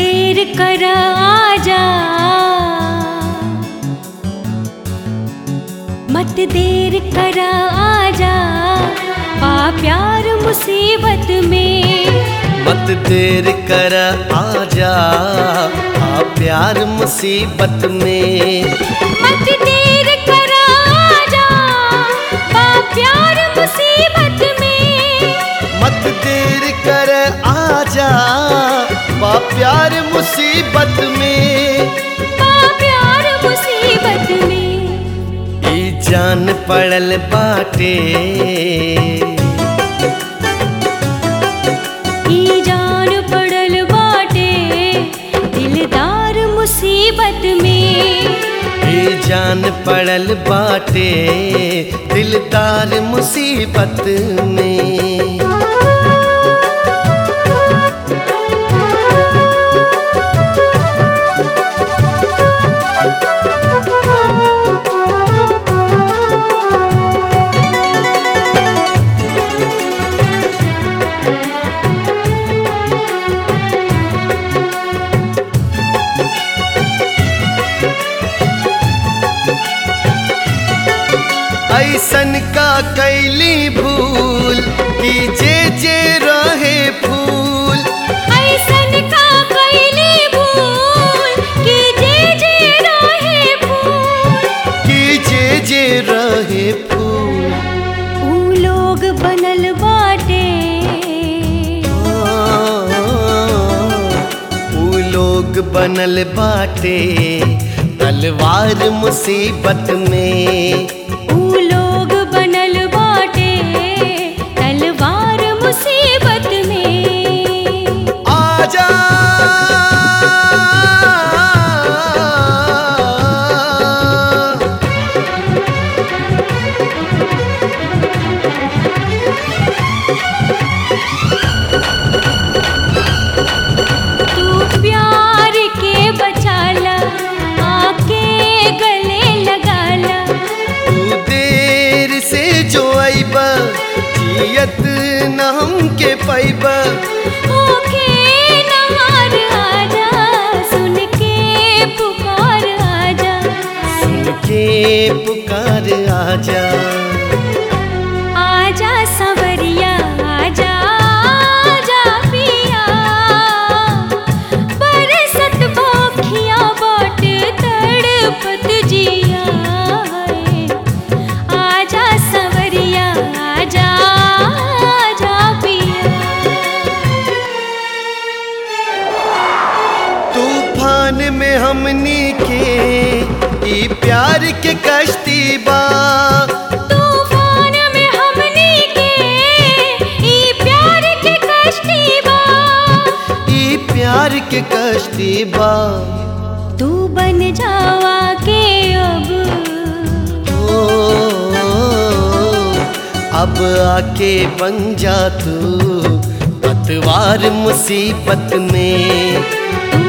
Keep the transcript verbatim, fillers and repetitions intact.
देर कर आजा, मत देर कर आजा, पा प्यार मुसीबत में। मत देर कर आजा, पा प्यार मुसीबत में। मत देर कर आजा, पा प्यार मुसीबत में। मत देर कर आजा, पा प्यार मुसीबत में। पा प्यार मुसीबत में। ई जान पड़ल बाटे, ई जान पड़ल बाटे, दिलदार मुसीबत में। ई जान पड़ल बाटे, दिलदार मुसीबत में। ऐसन का कैली भूल कि जे जे रहे फूल। ऐसन का कैली भूल कि जे जे रहे फूल। कि जे जे रहे फूल। ऊ लोग बनल बाटे, ऊ लोग बनल बाटे, तलवार मुसीबत में। ऊ लोग बनल बाटे, तलवार मुसीबत में। आजा तू प्यार के बचाला, आके गले लगाला। तू देर से जो आइबा, जियत न हमके पाइबा। ओके नहार आजा, सुन के पुकार आजा। सुन के पुकार आजा। आजा संवरिया आजा, आजा पिया, बरसत भोखिया बाट तड़पत जिया है। आजा संवरिया आजा, आजा पिया। तूफान में हमनी के ई प्यार के कश्ती बा। तूफान में हमनी के ई प्यार के कश्ती बा। ई प्यार के कश्ती बा। तू बन जावा के अब, ओ, अब आके बन जा तू पतवार मुसीबत में। तू